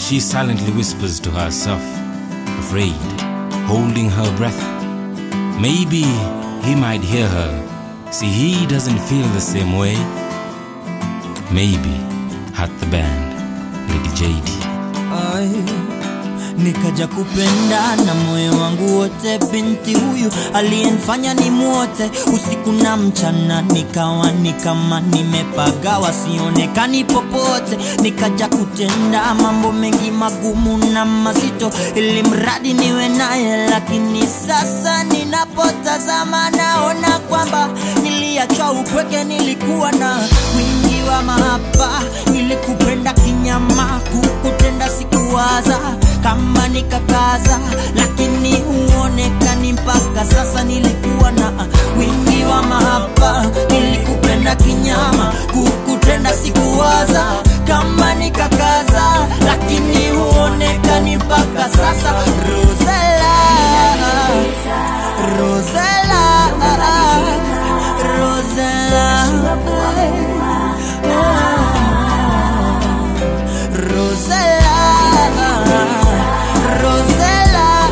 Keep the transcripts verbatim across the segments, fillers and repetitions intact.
She silently whispers to herself, afraid, holding her breath. Maybe he might hear her. See, he doesn't feel the same way. Maybe at the band, Lady J D. Ay, nikaja kupenda na moyo wangu wote binti huyu aliyenifanya ni muote usiku na mchana, nikawa ni kama nimepagawa sionekani popote. Nikaja kutenda mambo mengi magumu na mazito ili mradi niwe naye, lakini sasa ninapotazama naona kwamba niliachwa upweke. Nilikuwa na wingi wa mahaba, nilikupenda kinyama, kukutenda sikuwaza kama nikakaza, lakini uonekani mpaka sasa. Nilikuwa na wingi wa mahaba, nilikupenda kinyama, kukutenda sikuwaza kama nikakaza, lakini uonekani mpaka sasa. Rosella, Rosella, Rosella, Rosella, Rosella,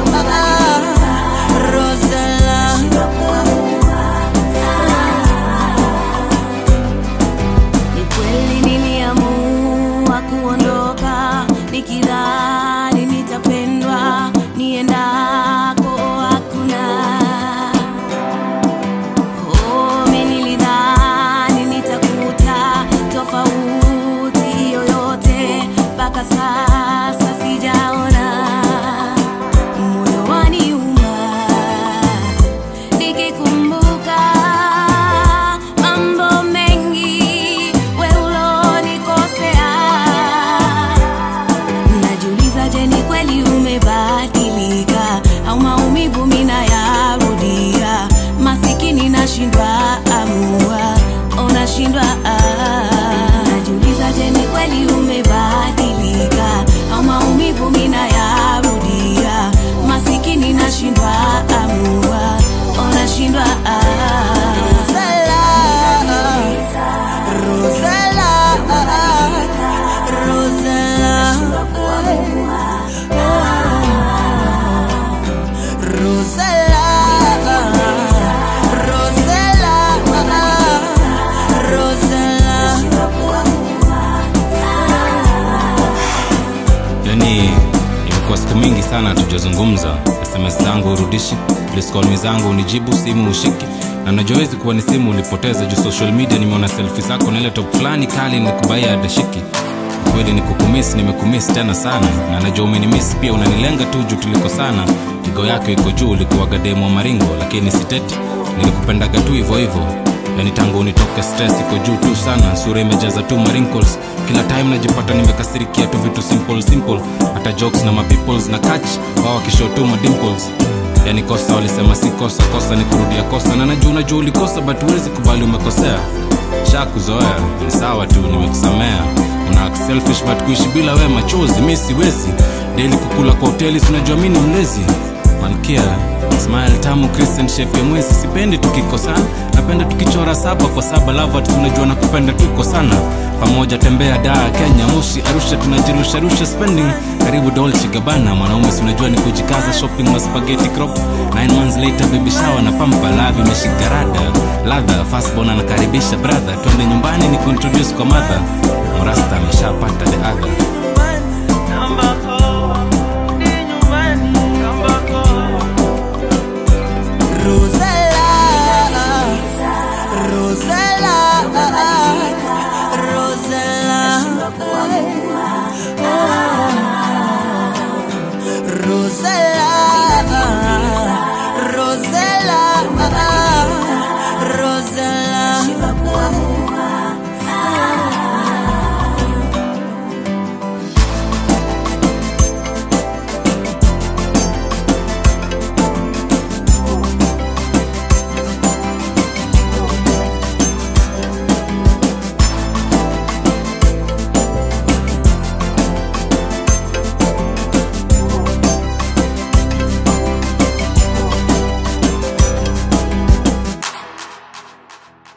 Rosella. Ni kweli niliamua kuondoka nikidhani nitapendwa, niendako hakuna. Oh, mimi nilidhani nitakuta tofauti yoyote, mpaka sasa sijaona. Moyo waniuma nikikumbuka mambo mengi wewe ulonikosea. Najiuliza, je, ni kweli umebadilika au maumivu mimi nayarudia? Masikini nashindwa amua, unashindwa ah. Najiuliza, je, ni kweli umebadilika au maumivu mimi nayarudia? Masikini nashindwa amua, unashindwa ah. Rosella, Rosella, Rosella, Rosella, Rosella. Yani imekuwa siku mingi sana tujazungumza. S M S zangu urudishi, please call me zangu unijibu, simu ushiki. Na najua hizi kuwa ni simu ulipoteza juu social media. Nimeona selfie zako na ile top fulani kali nilikubaya adashiki. Kweli nikukumiss, nimekumiss tena sana. Na najua umenimiss pia, unanilenga tu juu tuliko sana. Ego yako iko juu, ulikuwa gademu wa maringo, lakini siteti, nilikupendaga tu hivyo hivyo. Yani tangu unitoke stress iko juu tu sana. Sura imejaza tu wrinkles. Kila time najipata nimekasirikia tu vitu simple simple. Hata jokes na ma peoples na catch wao kisho tu ma dimples. Yani kosa walisema si kosa, kosa ni kurudia kosa. Na najua unajua ulikosa but huwezi kubali umekosea. Shakuzoea, ni sawa tu nimekusamea. Una act selfish but kuishi bila wewe machozi mimi siwezi. Daily kukula kwa hoteli unajua mimi ni mlezi. Malkia, smile tamu Christian shape ya mwezi. Sipendi tukikosana, napenda tukichora saba kwa saba. Love at tunajua nakupenda tuko sana. Pamoja tembea Dar, Kenya, Moshi, Arusha, tunajirusha rusha spending. Karibu Dolce Gabbana, mwanaume unajua ni kujikaza, shopping wa spaghetti crop. Nine months later baby shower na pampa, love imeshika rada. Ladha, fast born anakaribisha brother. Twende nyumbani ni kuintroduce kwa mother. Mrasta ameshapata the other.